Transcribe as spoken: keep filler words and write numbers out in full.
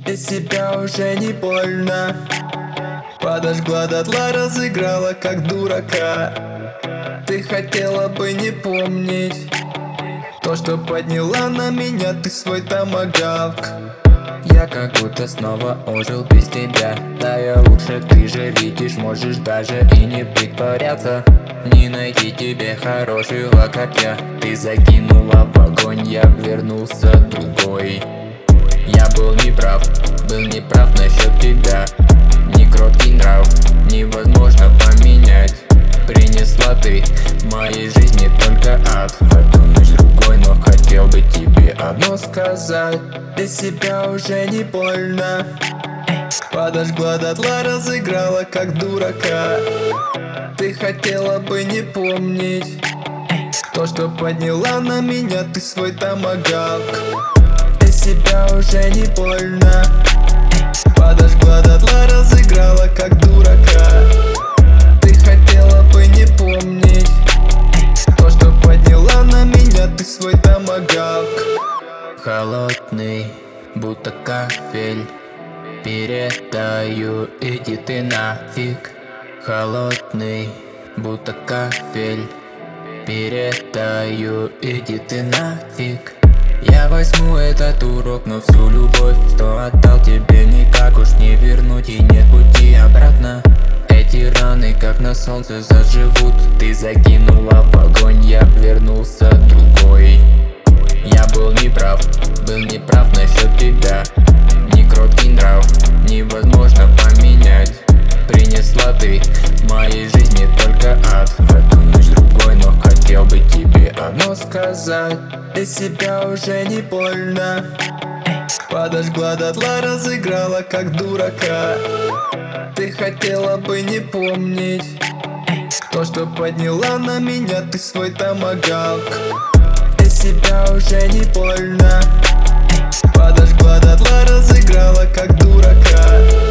Из себя уже не больно. Подожгла дотла, разыграла как дурака. Ты хотела бы не помнить то, что подняла на меня ты свой томагавк. Я как будто снова ожил без тебя. Да я лучше, ты же видишь, можешь даже и не притворяться. Не найти тебе хорошего, как я. Ты закинула в огонь, я вернулся другой. Я был неправ, был неправ насчет тебя. Не кроткий нрав, невозможно поменять. Принесла ты в моей жизни только ад. В эту ночь другой, но хотел бы тебе одно сказать. Без себя уже не больно. Подожгла дотла, разыграла как дурака. Ты хотела бы не помнить то, что подняла на меня ты свой томагавк. Без себя уже не больно. Подожгла дотла, разыграла как дурака. Ты хотела бы не помнить то, что подняла на меня ты свой томагавк. Холодный, будто кафель. Передаю, иди ты нафиг. Холодный, будто кафель. Передаю, иди ты нафиг. Я возьму этот урок, но всю любовь, что отдал тебе, никак уж не вернуть, и нет пути обратно. Эти раны, как на солнце, заживут. Ты закинула в огонь, я вернулся другой. Я был неправ, был неправ насчет тебя. Не кроткий нрав, невозможно поменять. Принесла ты в моей жизни только ад. В эту ночь другой, но хотел бы тебе одно сказать. Без себя уже не больно. Подожгла дотла, разыграла как дурака. Ты хотела бы не помнить то, что подняла на меня ты свой томагавк. Без себя уже не больно. Подожгла дотла, разыграла как дурака.